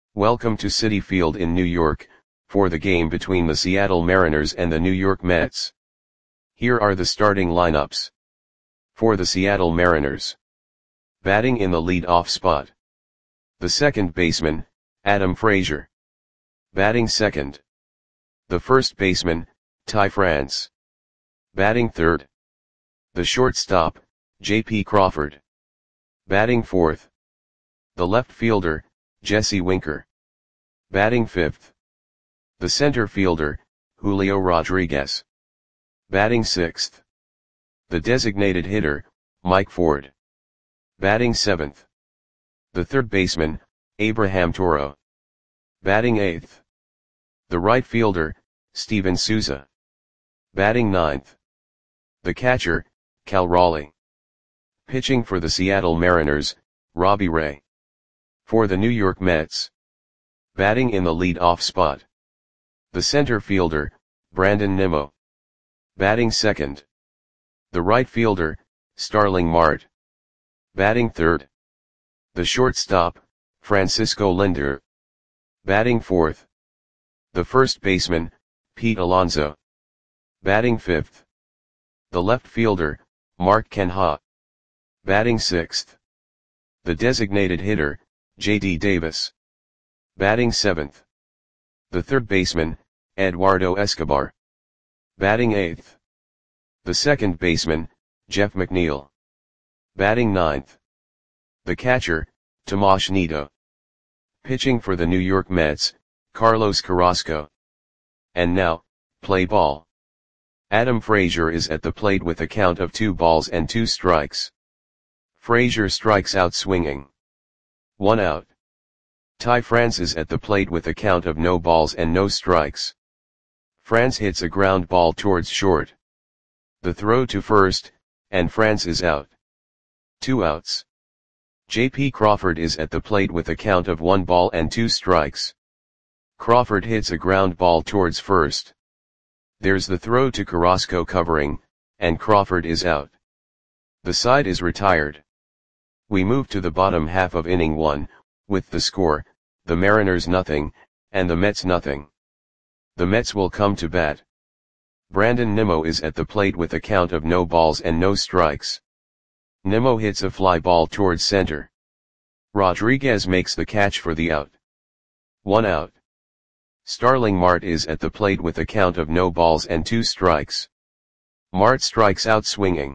Welcome to Citi Field in New York, for the game between the Seattle Mariners and the New York Mets. Here are the starting lineups. For the Seattle Mariners. Batting in the lead-off spot. The second baseman, Adam Frazier. Batting second. The first baseman, Ty France. Batting third. The shortstop, J.P. Crawford. Batting fourth. The left fielder, Jesse Winker. Batting fifth. The center fielder, Julio Rodriguez. Batting sixth. The designated hitter, Mike Ford. Batting seventh. The third baseman, Abraham Toro. Batting eighth. The right fielder, Steven Souza. Batting ninth. The catcher, Cal Raleigh. Pitching for the Seattle Mariners, Robbie Ray. For the New York Mets. Batting in the lead-off spot. The center fielder, Brandon Nimmo. Batting second. The right fielder, Starling Marte. Batting third. The shortstop, Francisco Lindor. Batting fourth. The first baseman, Pete Alonso. Batting fifth. The left fielder, Mark Canha. Batting sixth. The designated hitter, J.D. Davis. Batting seventh. The third baseman, Eduardo Escobar. Batting eighth. The second baseman, Jeff McNeil. Batting ninth. The catcher, Tomas Nido. Pitching for the New York Mets, Carlos Carrasco. And now, play ball. Adam Frazier is at the plate with a count of 2 balls and 2 strikes. Frazier strikes out swinging. 1 out. Ty France is at the plate with a count of no balls and no strikes. France hits a ground ball towards short. The throw to first, and France is out. 2 outs. J.P. Crawford is at the plate with a count of 1 ball and 2 strikes. Crawford hits a ground ball towards first. There's the throw to Carrasco covering, and Crawford is out. The side is retired. We move to the bottom half of inning 1, with the score, the Mariners nothing, and the Mets nothing. The Mets will come to bat. Brandon Nimmo is at the plate with a count of no balls and no strikes. Nimmo hits a fly ball towards center. Rodriguez makes the catch for the out. 1 out. Starling Marte is at the plate with a count of no balls and 2 strikes. Marte strikes out swinging.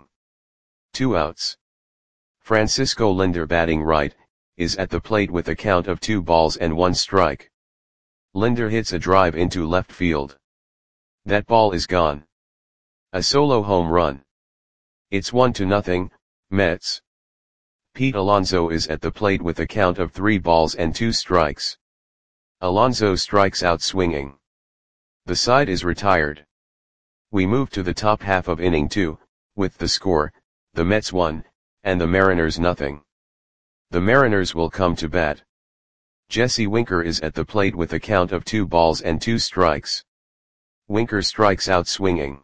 2 outs. Francisco Lindor batting right, is at the plate with a count of 2 balls and 1 strike. Lindor hits a drive into left field. That ball is gone. A solo home run. It's 1-0, Mets. Pete Alonso is at the plate with a count of 3 balls and 2 strikes. Alonso strikes out swinging. The side is retired. We move to the top half of inning 2, with the score, the Mets 1, and the Mariners nothing. The Mariners will come to bat. Jesse Winker is at the plate with a count of 2 balls and 2 strikes. Winker strikes out swinging.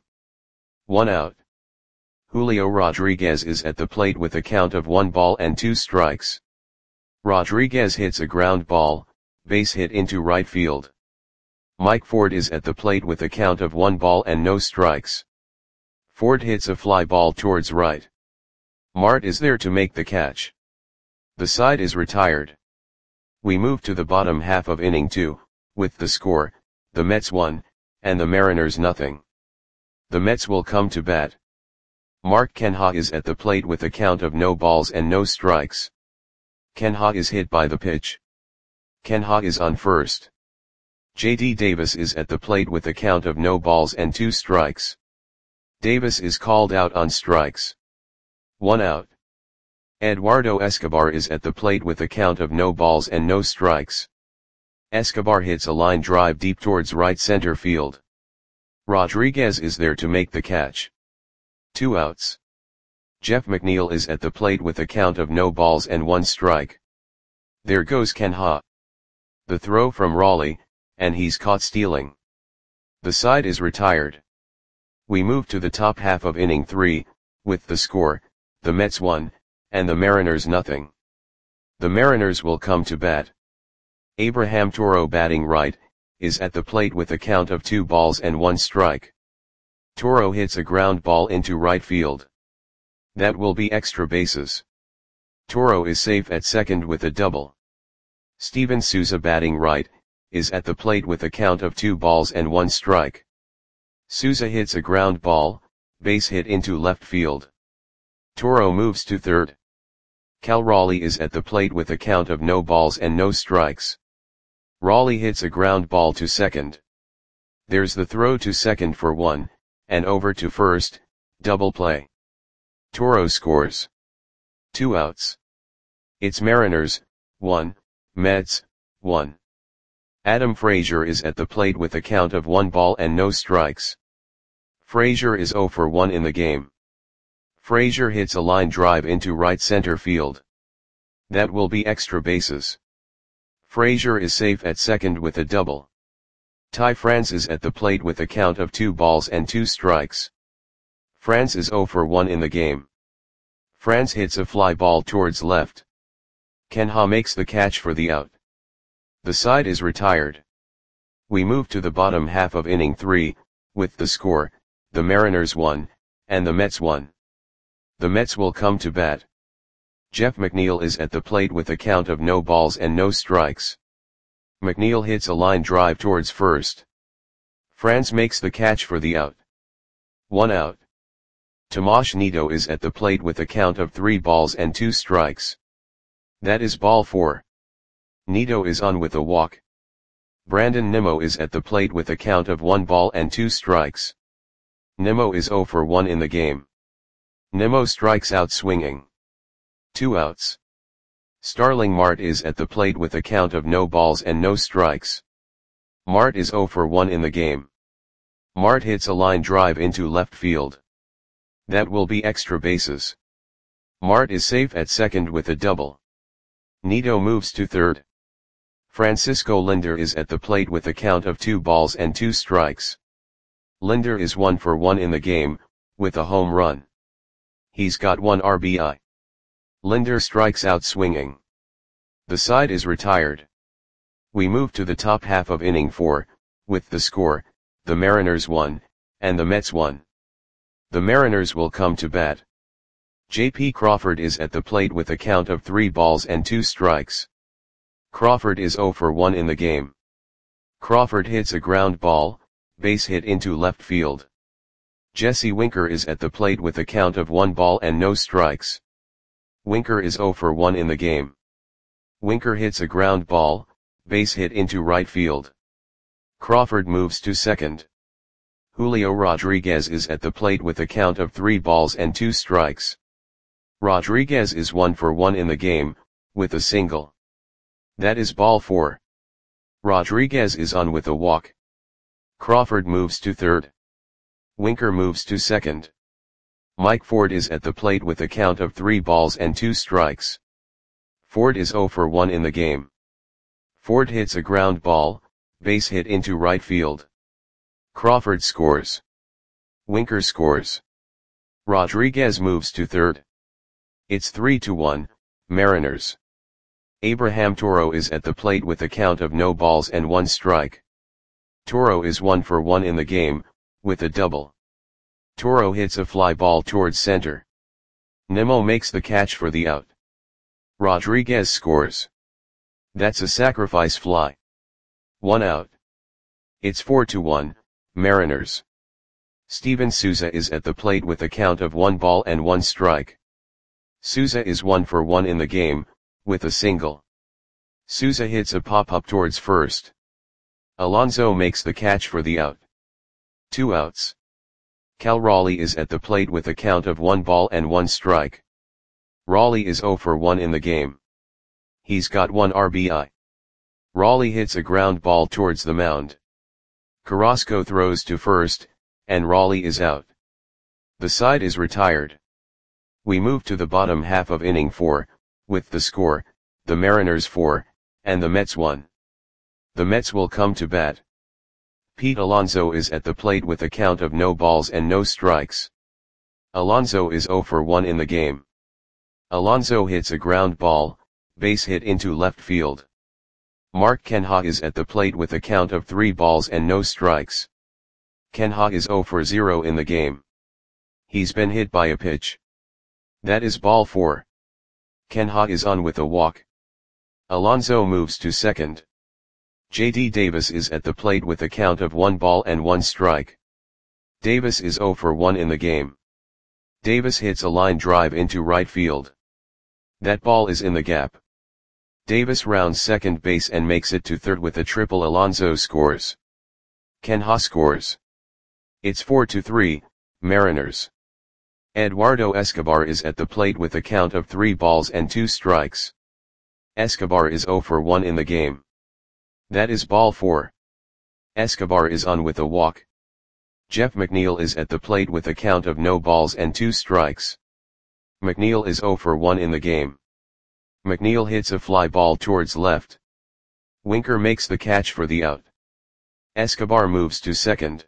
1 out. Julio Rodriguez is at the plate with a count of 1 ball and 2 strikes. Rodriguez hits a ground ball, base hit into right field. Mike Ford is at the plate with a count of 1 ball and no strikes. Ford hits a fly ball towards right. Marte is there to make the catch. The side is retired. We move to the bottom half of inning 2, with the score, the Mets 1, and the Mariners nothing. The Mets will come to bat. Mark Canha is at the plate with a count of no balls and no strikes. Canha is hit by the pitch. Canha is on first. J.D. Davis is at the plate with a count of no balls and 2 strikes. Davis is called out on strikes. 1 out. Eduardo Escobar is at the plate with a count of no balls and no strikes. Escobar hits a line drive deep towards right center field. Rodriguez is there to make the catch. 2 outs. Jeff McNeil is at the plate with a count of no balls and 1 strike. There goes Canha. The throw from Raleigh, and he's caught stealing. The side is retired. We move to the top half of inning 3, with the score, the Mets 1, and the Mariners nothing. The Mariners will come to bat. Abraham Toro batting right, is at the plate with a count of 2 balls and 1 strike. Toro hits a ground ball into right field. That will be extra bases. Toro is safe at second with a double. Steven Souza batting right, is at the plate with a count of 2 balls and 1 strike. Souza hits a ground ball, base hit into left field. Toro moves to third. Cal Raleigh is at the plate with a count of no balls and no strikes. Raleigh hits a ground ball to second. There's the throw to second for 1, and over to first, double play. Toro scores. 2 outs. It's Mariners, 1, Mets, 1. Adam Frazier is at the plate with a count of 1 ball and no strikes. Frazier is 0 for 1 in the game. Frazier hits a line drive into right center field. That will be extra bases. Frazier is safe at second with a double. Ty France is at the plate with a count of 2 balls and 2 strikes. France is 0 for 1 in the game. France hits a fly ball towards left. Ken Ha makes the catch for the out. The side is retired. We move to the bottom half of inning 3, with the score, the Mariners 1, and the Mets 1. The Mets will come to bat. Jeff McNeil is at the plate with a count of no balls and no strikes. McNeil hits a line drive towards first. France makes the catch for the out. 1 out. Tomas Nido is at the plate with a count of 3 balls and 2 strikes. That is ball 4. Nido is on with a walk. Brandon Nimmo is at the plate with a count of 1 ball and 2 strikes. Nimmo is 0 for 1 in the game. Nimmo strikes out swinging. 2 outs. Starling Marte is at the plate with a count of no balls and no strikes. Marte is 0 for 1 in the game. Marte hits a line drive into left field. That will be extra bases. Marte is safe at second with a double. Nido moves to third. Francisco Linder is at the plate with a count of 2 balls and 2 strikes. Linder is 1 for 1 in the game, with a home run. He's got 1 RBI. Linder strikes out swinging. The side is retired. We move to the top half of inning 4, with the score, the Mariners 1, and the Mets 1. The Mariners will come to bat. J.P. Crawford is at the plate with a count of 3 balls and 2 strikes. Crawford is 0 for 1 in the game. Crawford hits a ground ball, base hit into left field. Jesse Winker is at the plate with a count of 1 ball and no strikes. Winker is 0 for 1 in the game. Winker hits a ground ball, base hit into right field. Crawford moves to second. Julio Rodriguez is at the plate with a count of 3 balls and 2 strikes. Rodriguez is 1 for 1 in the game, with a single. That is ball 4. Rodriguez is on with a walk. Crawford moves to third. Winker moves to second. Mike Ford is at the plate with a count of 3 balls and 2 strikes. Ford is 0 for 1 in the game. Ford hits a ground ball, base hit into right field. Crawford scores. Winker scores. Rodriguez moves to third. It's 3-1, Mariners. Abraham Toro is at the plate with a count of no balls and 1 strike. Toro is 1 for 1 in the game, with a double. Toro hits a fly ball towards center. Nimmo makes the catch for the out. Rodriguez scores. That's a sacrifice fly. 1 out. It's 4-1, Mariners. Steven Souza is at the plate with a count of 1 ball and 1 strike. Souza is 1 for 1 in the game, with a single. Souza hits a pop-up towards first. Alonso makes the catch for the out. 2 outs. Cal Raleigh is at the plate with a count of 1 ball and 1 strike. Raleigh is 0 for 1 in the game. He's got 1 RBI. Raleigh hits a ground ball towards the mound. Carrasco throws to first, and Raleigh is out. The side is retired. We move to the bottom half of inning 4, with the score, the Mariners 4, and the Mets 1. The Mets will come to bat. Pete Alonso is at the plate with a count of no balls and no strikes. Alonso is 0 for 1 in the game. Alonso hits a ground ball, base hit into left field. Mark Kenha is at the plate with a count of 3 balls and no strikes. Kenha is 0 for 0 in the game. He's been hit by a pitch. That is ball 4. Kenha is on with a walk. Alonso moves to second. J.D. Davis is at the plate with a count of 1 ball and 1 strike. Davis is 0 for 1 in the game. Davis hits a line drive into right field. That ball is in the gap. Davis rounds second base and makes it to third with a triple. Alonso scores. Kenha scores. It's 4-3, Mariners. Eduardo Escobar is at the plate with a count of 3 balls and 2 strikes. Escobar is 0 for 1 in the game. That is ball 4. Escobar is on with a walk. Jeff McNeil is at the plate with a count of no balls and 2 strikes. McNeil is 0 for 1 in the game. McNeil hits a fly ball towards left. Winker makes the catch for the out. Escobar moves to second.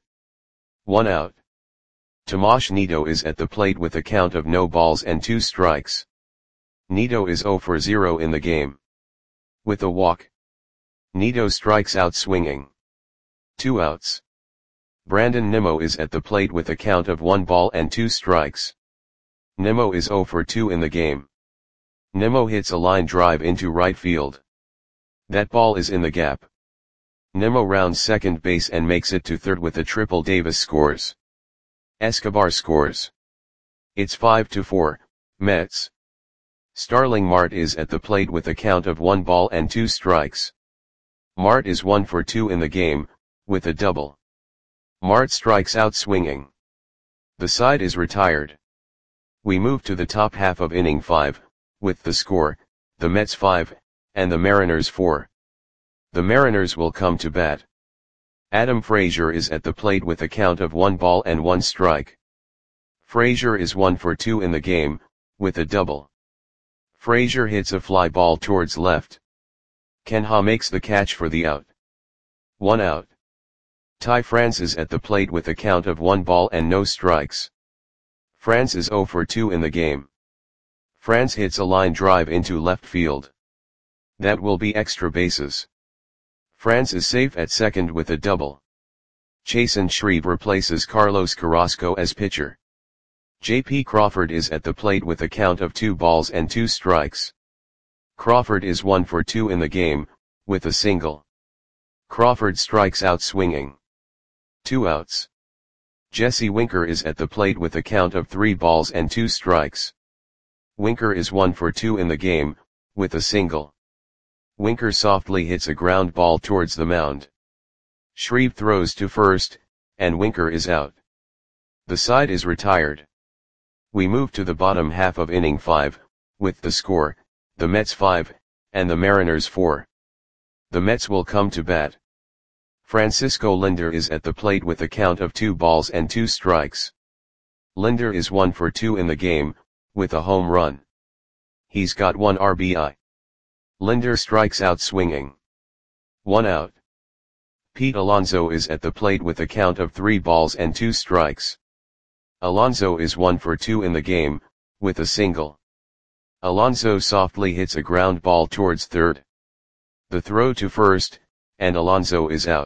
1 out. Tomas Nido is at the plate with a count of no balls and 2 strikes. Nido is 0 for 0 in the game. With a walk. Nido strikes out swinging. 2 outs. Brandon Nimmo is at the plate with a count of 1 ball and 2 strikes. Nimmo is 0 for 2 in the game. Nimmo hits a line drive into right field. That ball is in the gap. Nimmo rounds second base and makes it to third with a triple. Davis scores. Escobar scores. It's 5-4, Mets. Starling Marte is at the plate with a count of 1 ball and 2 strikes. Marte is 1 for 2 in the game, with a double. Marte strikes out swinging. The side is retired. We move to the top half of inning 5, with the score, the Mets 5, and the Mariners 4. The Mariners will come to bat. Adam Frazier is at the plate with a count of 1 ball and 1 strike. Frazier is 1 for 2 in the game, with a double. Frazier hits a fly ball towards left. Kenha makes the catch for the out. 1 out. Ty France is at the plate with a count of 1 ball and no strikes. France is 0 for 2 in the game. France hits a line drive into left field. That will be extra bases. France is safe at second with a double. Chasen Shreve replaces Carlos Carrasco as pitcher. J.P. Crawford is at the plate with a count of 2 balls and 2 strikes. Crawford is 1 for 2 in the game, with a single. Crawford strikes out swinging. 2 outs. Jesse Winker is at the plate with a count of 3 balls and 2 strikes. Winker is 1 for 2 in the game, with a single. Winker softly hits a ground ball towards the mound. Shreve throws to first, and Winker is out. The side is retired. We move to the bottom half of inning 5, with the score, the Mets 5, and the Mariners 4. The Mets will come to bat. Francisco Lindor is at the plate with a count of 2 balls and 2 strikes. Lindor is 1 for 2 in the game, with a home run. He's got 1 RBI. Lindor strikes out swinging. 1 out. Pete Alonso is at the plate with a count of 3 balls and 2 strikes. Alonso is 1 for 2 in the game, with a single. Alonso softly hits a ground ball towards third. The throw to first, and Alonso is out.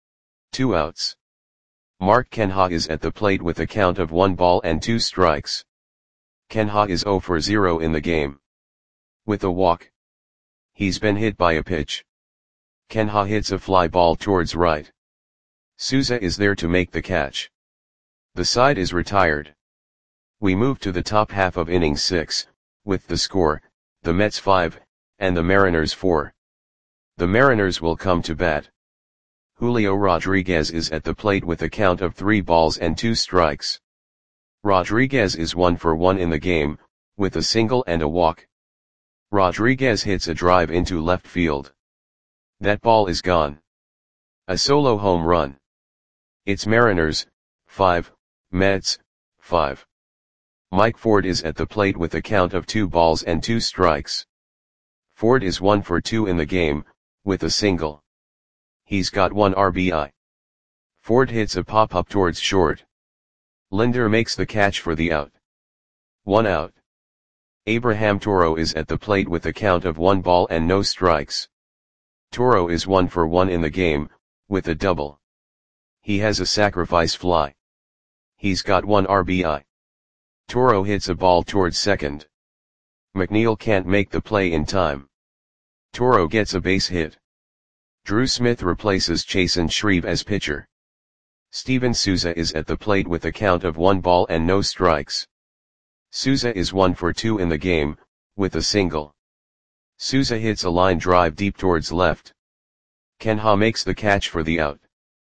2 outs. Mark Kenha is at the plate with a count of 1 ball and 2 strikes. Kenha is 0 for 0 in the game. With a walk. He's been hit by a pitch. Kenha hits a fly ball towards right. Souza is there to make the catch. The side is retired. We move to the top half of inning 6, with the score, the Mets 5, and the Mariners 4. The Mariners will come to bat. Julio Rodriguez is at the plate with a count of 3 balls and 2 strikes. Rodriguez is 1 for 1 in the game, with a single and a walk. Rodriguez hits a drive into left field. That ball is gone. A solo home run. It's Mariners, 5, Mets, 5. Mike Ford is at the plate with a count of 2 balls and 2 strikes. Ford is 1 for 2 in the game, with a single. He's got 1 RBI. Ford hits a pop-up towards short. Lindor makes the catch for the out. 1 out. Abraham Toro is at the plate with a count of 1 ball and no strikes. Toro is 1 for 1 in the game, with a double. He has a sacrifice fly. He's got 1 RBI. Toro hits a ball towards second. McNeil can't make the play in time. Toro gets a base hit. Drew Smith replaces Chasen Shreve as pitcher. Steven Souza is at the plate with a count of 1 ball and no strikes. Souza is 1 for 2 in the game, with a single. Souza hits a line drive deep towards left. Ken Ha makes the catch for the out.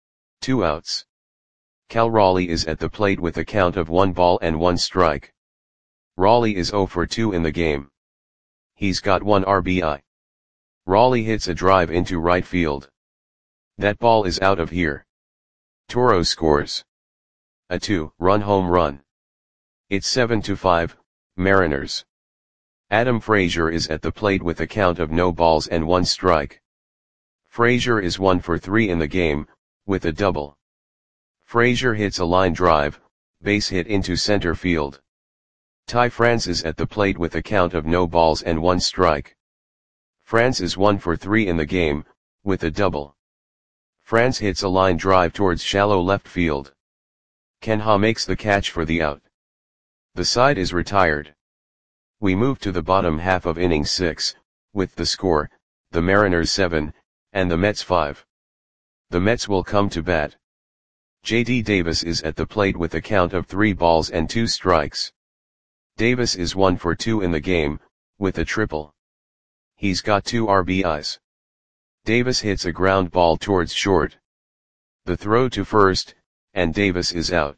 2 outs. Cal Raleigh is at the plate with a count of 1 ball and 1 strike. Raleigh is 0 for 2 in the game. He's got 1 RBI. Raleigh hits a drive into right field. That ball is out of here. Toro scores a 2-run home run. It's 7-5, Mariners. Adam Frazier is at the plate with a count of no balls and 1 strike. Frazier is 1 for 3 in the game, with a double. Frazier hits a line drive, base hit into center field. Ty France is at the plate with a count of no balls and 1 strike. France is 1 for 3 in the game, with a double. France hits a line drive towards shallow left field. Ken Ha makes the catch for the out. The side is retired. We move to the bottom half of inning 6, with the score, the Mariners 7, and the Mets 5. The Mets will come to bat. J.D. Davis is at the plate with a count of 3 balls and 2 strikes. Davis is 1 for 2 in the game, with a triple. He's got 2 RBIs. Davis hits a ground ball towards short. The throw to first, and Davis is out.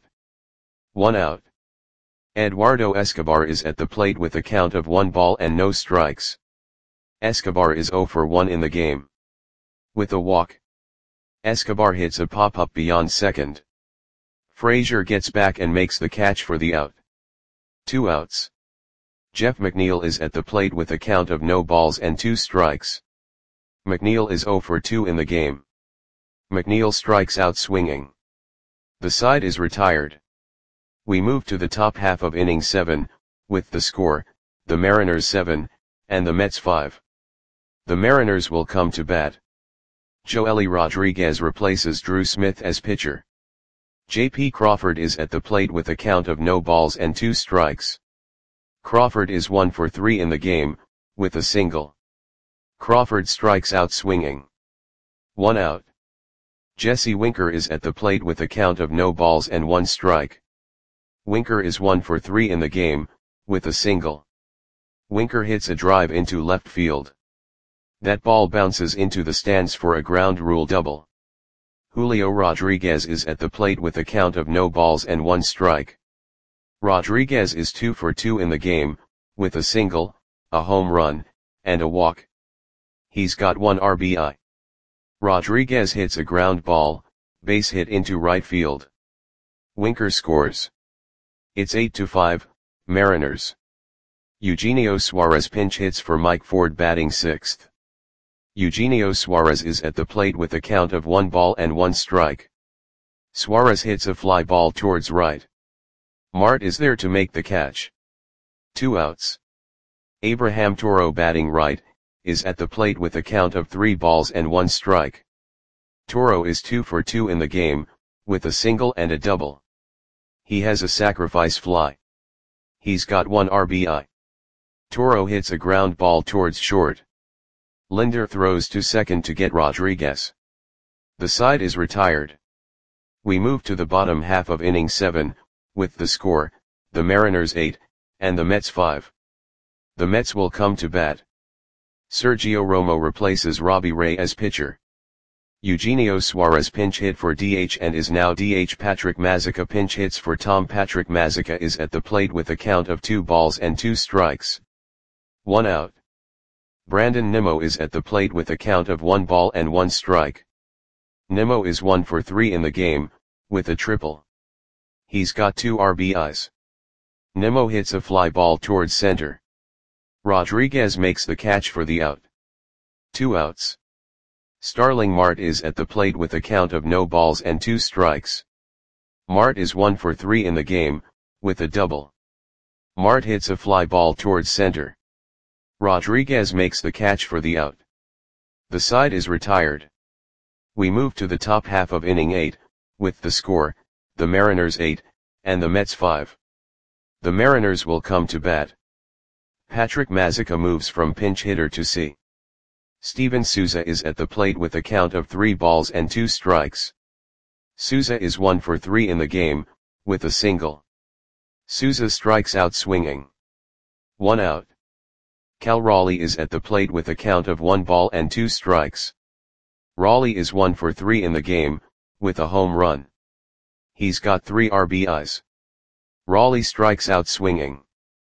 1 out. Eduardo Escobar is at the plate with a count of 1 ball and no strikes. Escobar is 0 for 1 in the game. With a walk. Escobar hits a pop-up beyond second. Frazier gets back and makes the catch for the out. 2 outs. Jeff McNeil is at the plate with a count of no balls and 2 strikes. McNeil is 0 for 2 in the game. McNeil strikes out swinging. The side is retired. We move to the top half of inning 7, with the score, the Mariners 7, and the Mets 5. The Mariners will come to bat. Joely Rodriguez replaces Drew Smith as pitcher. J.P. Crawford is at the plate with a count of no balls and 2 strikes. Crawford is 1 for 3 in the game, with a single. Crawford strikes out swinging. 1 out. Jesse Winker is at the plate with a count of no balls and 1 strike. Winker is 1 for 3 in the game, with a single. Winker hits a drive into left field. That ball bounces into the stands for a ground rule double. Julio Rodriguez is at the plate with a count of no balls and 1 strike. Rodriguez is 2 for 2 in the game, with a single, a home run, and a walk. He's got 1 RBI. Rodriguez hits a ground ball, base hit into right field. Winker scores. It's 8-5, Mariners. Eugenio Suarez pinch hits for Mike Ford batting 6th. Eugenio Suarez is at the plate with a count of 1 ball and 1 strike. Suarez hits a fly ball towards right. Mart is there to make the catch. 2 outs. Abraham Toro batting right, is at the plate with a count of 3 balls and 1 strike. Toro is 2 for 2 in the game, with a single and a double. He has a sacrifice fly. He's got 1 RBI. Toro hits a ground ball towards short. Linder throws to second to get Rodriguez. The side is retired. We move to the bottom half of inning 7, with the score, the Mariners 8, and the Mets 5. The Mets will come to bat. Sergio Romo replaces Robbie Ray as pitcher. Eugenio Suarez pinch hit for DH and is now DH. Patrick Mazeika pinch hits for Tom. Patrick Mazeika is at the plate with a count of 2 balls and 2 strikes. 1 out. Brandon Nimmo is at the plate with a count of 1 ball and 1 strike. Nimmo is 1 for 3 in the game, with a triple. He's got 2 RBIs. Nimmo hits a fly ball towards center. Rodriguez makes the catch for the out. 2 outs. Starling Marte is at the plate with a count of no balls and 2 strikes. Marte is 1 for 3 in the game, with a double. Marte hits a fly ball towards center. Rodriguez makes the catch for the out. The side is retired. We move to the top half of inning 8, with the score, the Mariners 8, and the Mets 5. The Mariners will come to bat. Patrick Mazeika moves from pinch hitter to C. Steven Souza is at the plate with a count of 3 balls and 2 strikes. Souza is 1 for 3 in the game, with a single. Souza strikes out swinging. 1 out. Cal Raleigh is at the plate with a count of 1 ball and 2 strikes. Raleigh is 1 for 3 in the game, with a home run. He's got 3 RBIs. Raleigh strikes out swinging.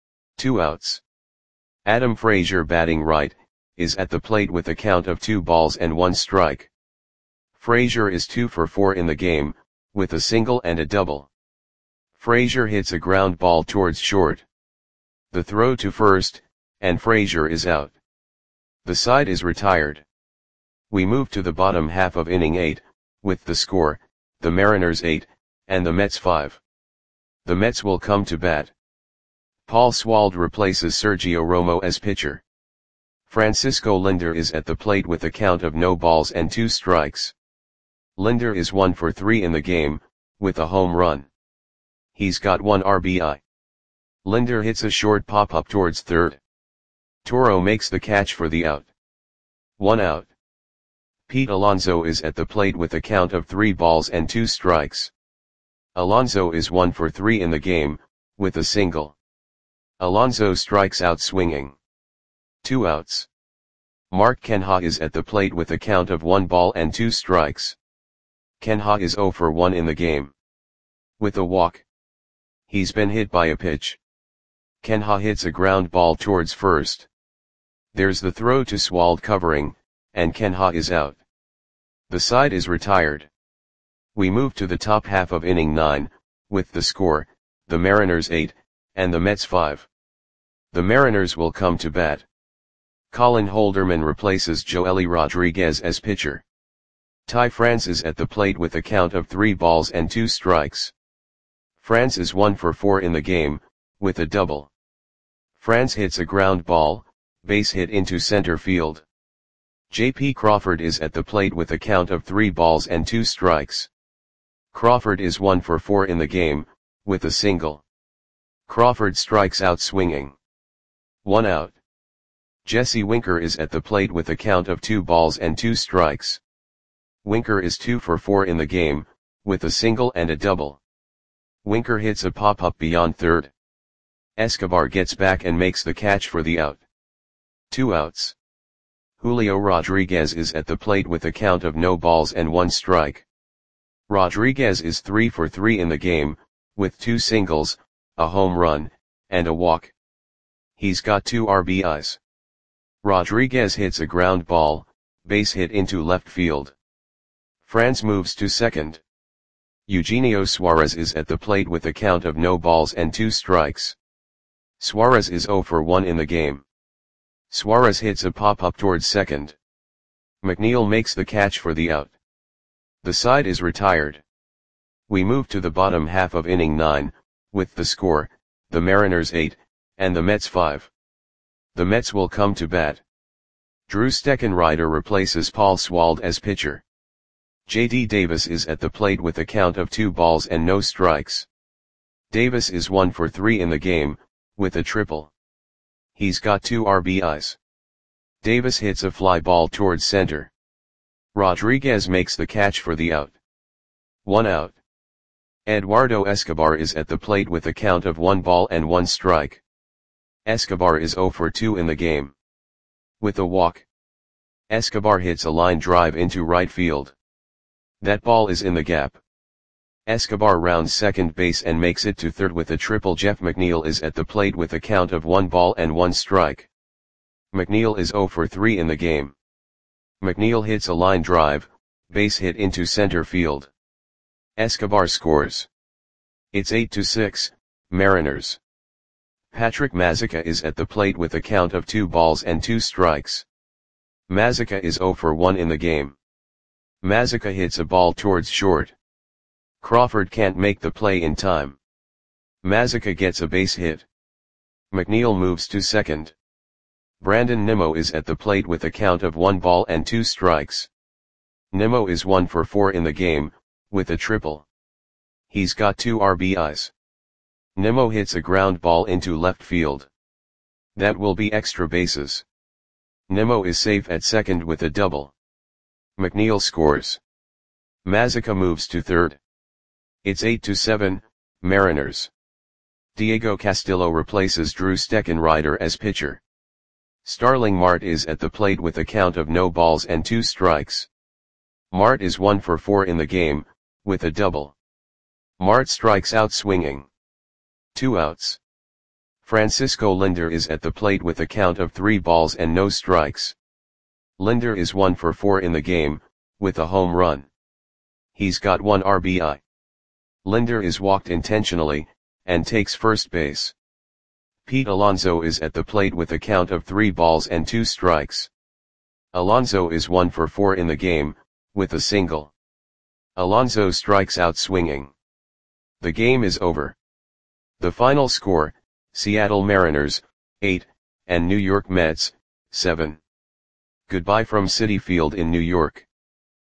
2 outs. Adam Frazier, batting right, is at the plate with a count of 2 balls and 1 strike. Frazier is 2 for 4 in the game, with a single and a double. Frazier hits a ground ball towards short. The throw to first, and Frazier is out. The side is retired. We move to the bottom half of inning 8, with the score, the Mariners 8, and the Mets 5. The Mets will come to bat. Paul Swald replaces Sergio Romo as pitcher. Francisco Lindor is at the plate with a count of no balls and 2 strikes. Lindor is 1 for 3 in the game, with a home run. He's got 1 RBI. Lindor hits a short pop-up towards third. Toro makes the catch for the out. 1 out. Pete Alonso is at the plate with a count of 3 balls and 2 strikes. Alonso is 1 for 3 in the game, with a single. Alonso strikes out swinging. 2 outs. Mark Canha is at the plate with a count of 1 ball and 2 strikes. Canha is 0 for 1 in the game. With a walk. He's been hit by a pitch. Canha hits a ground ball towards first. There's the throw to Swald covering, and Canha is out. The side is retired. We move to the top half of inning 9, with the score, the Mariners 8, and the Mets 5. The Mariners will come to bat. Colin Holderman replaces Joely Rodriguez as pitcher. Ty France is at the plate with a count of 3 balls and 2 strikes. France is 1 for 4 in the game, with a double. France hits a ground ball, base hit into center field. J.P. Crawford is at the plate with a count of 3 balls and 2 strikes. Crawford is 1 for 4 in the game, with a single. Crawford strikes out swinging. 1 out. Jesse Winker is at the plate with a count of 2 balls and 2 strikes. Winker is 2 for 4 in the game, with a single and a double. Winker hits a pop-up beyond third. Escobar gets back and makes the catch for the out. 2 outs. Julio Rodriguez is at the plate with a count of no balls and 1 strike. Rodriguez is 3 for 3 in the game, with 2 singles, a home run, and a walk. He's got 2 RBIs. Rodriguez hits a ground ball, base hit into left field. France moves to second. Eugenio Suarez is at the plate with a count of no balls and 2 strikes. Suarez is 0 for 1 in the game. Suarez hits a pop-up towards second. McNeil makes the catch for the out. The side is retired. We move to the bottom half of inning 9, with the score, the Mariners 8, and the Mets 5. The Mets will come to bat. Drew Steckenrider replaces Paul Swald as pitcher. J.D. Davis is at the plate with a count of 2 balls and no strikes. Davis is 1 for 3 in the game, with a triple. He's got 2 RBIs. Davis hits a fly ball towards center. Rodriguez makes the catch for the out. 1 out. Eduardo Escobar is at the plate with a count of 1 ball and 1 strike. Escobar is 0 for 2 in the game. With a walk. Escobar hits a line drive into right field. That ball is in the gap. Escobar rounds second base and makes it to third with a triple. Jeff McNeil is at the plate with a count of 1 ball and 1 strike. McNeil is 0 for 3 in the game. McNeil hits a line drive, base hit into center field. Escobar scores. It's 8-6, Mariners. Patrick Mazeika is at the plate with a count of 2 balls and 2 strikes. Mazeika is 0 for 1 in the game. Mazeika hits a ball towards short. Crawford can't make the play in time. Mazeika gets a base hit. McNeil moves to second. Brandon Nimmo is at the plate with a count of 1 ball and 2 strikes. Nimmo is 1 for 4 in the game, with a triple. He's got 2 RBIs. Nimmo hits a ground ball into left field. That will be extra bases. Nimmo is safe at second with a double. McNeil scores. Mazeika moves to third. It's 8-7, Mariners. Diego Castillo replaces Drew Steckenrider as pitcher. Starling Marte is at the plate with a count of no balls and 2 strikes. Marte is 1 for 4 in the game, with a double. Marte strikes out swinging. 2 outs. Francisco Lindor is at the plate with a count of 3 balls and no strikes. Lindor is 1 for 4 in the game, with a home run. He's got 1 RBI. Lindor is walked intentionally, and takes first base. Pete Alonso is at the plate with a count of 3 balls and 2 strikes. Alonso is 1 for 4 in the game, with a single. Alonso strikes out swinging. The game is over. The final score, Seattle Mariners, 8, and New York Mets, 7. Goodbye from Citi Field in New York.